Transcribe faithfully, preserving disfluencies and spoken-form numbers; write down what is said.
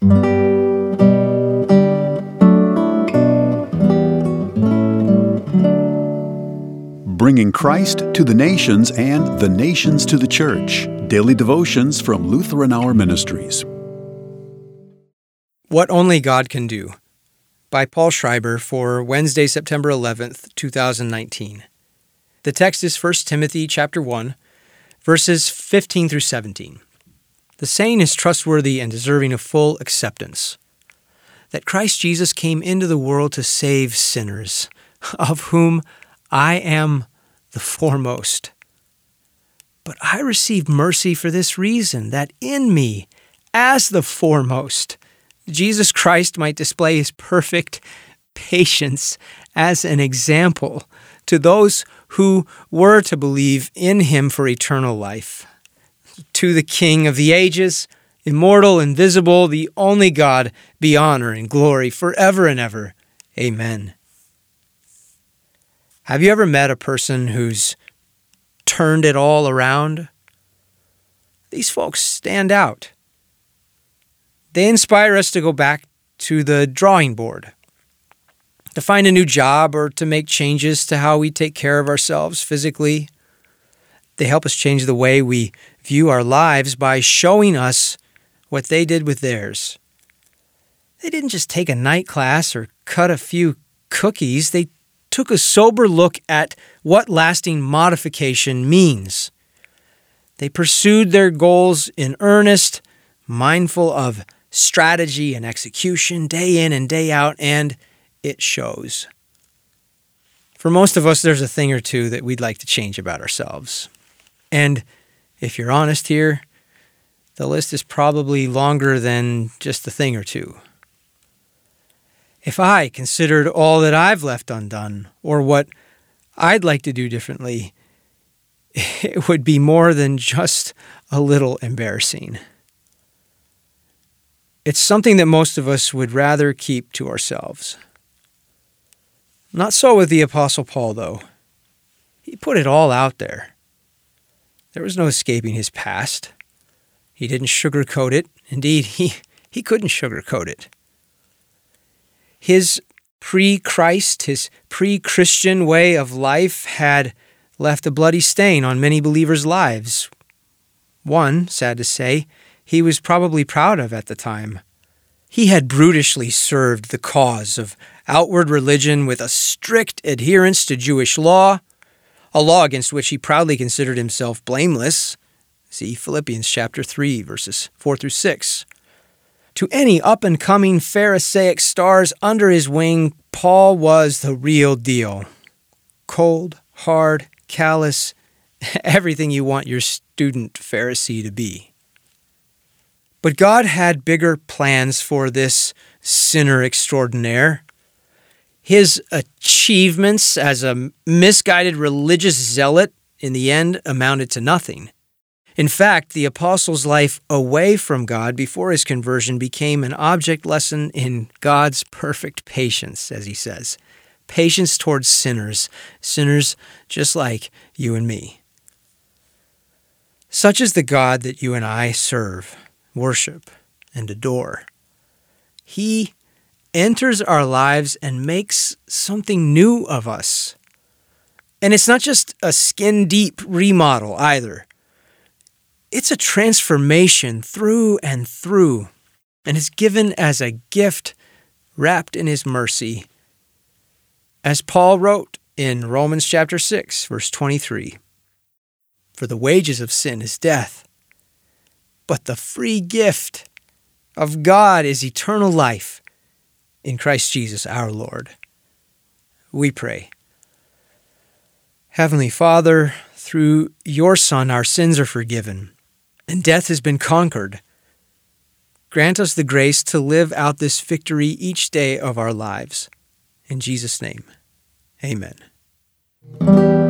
Bringing Christ to the nations and the nations to the church. Daily devotions from Lutheran Hour Ministries. What Only God Can Do, by Paul Schreiber, for Wednesday, September eleventh, two thousand nineteen. The text is First Timothy chapter one, verses fifteen through seventeen. The saying is trustworthy and deserving of full acceptance, that Christ Jesus came into the world to save sinners, of whom I am the foremost. But I received mercy for this reason, that in me, as the foremost, Jesus Christ might display his perfect patience as an example to those who were to believe in him for eternal life. To the King of the ages, immortal, invisible, the only God, be honor and glory forever and ever. Amen. Have you ever met a person who's turned it all around? These folks stand out. They inspire us to go back to the drawing board, to find a new job or to make changes to how we take care of ourselves physically. They help us change the way we view our lives by showing us what they did with theirs. They didn't just take a night class or cut a few cookies. They took a sober look at what lasting modification means. They pursued their goals in earnest, mindful of strategy and execution day in and day out, and it shows. For most of us, there's a thing or two that we'd like to change about ourselves. And if you're honest here, the list is probably longer than just a thing or two. If I considered all that I've left undone, or what I'd like to do differently, it would be more than just a little embarrassing. It's something that most of us would rather keep to ourselves. Not so with the Apostle Paul, though. He put it all out there. There was no escaping his past. He didn't sugarcoat it. Indeed, he, he couldn't sugarcoat it. His pre-Christ, his pre-Christian way of life had left a bloody stain on many believers' lives. One, sad to say, he was probably proud of at the time. He had brutishly served the cause of outward religion with a strict adherence to Jewish law, a law against which he proudly considered himself blameless. See Philippians chapter three, verses four through six. To any up-and-coming Pharisaic stars under his wing, Paul was the real deal. Cold, hard, callous, everything you want your student Pharisee to be. But God had bigger plans for this sinner extraordinaire. His achievements as a misguided religious zealot in the end amounted to nothing. In fact, the apostle's life away from God before his conversion became an object lesson in God's perfect patience, as he says. Patience towards sinners, sinners just like you and me. Such is the God that you and I serve, worship, and adore. He enters our lives and makes something new of us. And it's not just a skin-deep remodel either. It's a transformation through and through, and is given as a gift wrapped in his mercy. As Paul wrote in Romans chapter six, verse twenty-three, "For the wages of sin is death, but the free gift of God is eternal life in Christ Jesus our Lord." We pray. Heavenly Father, through your Son our sins are forgiven, and death has been conquered. Grant us the grace to live out this victory each day of our lives. In Jesus' name, amen.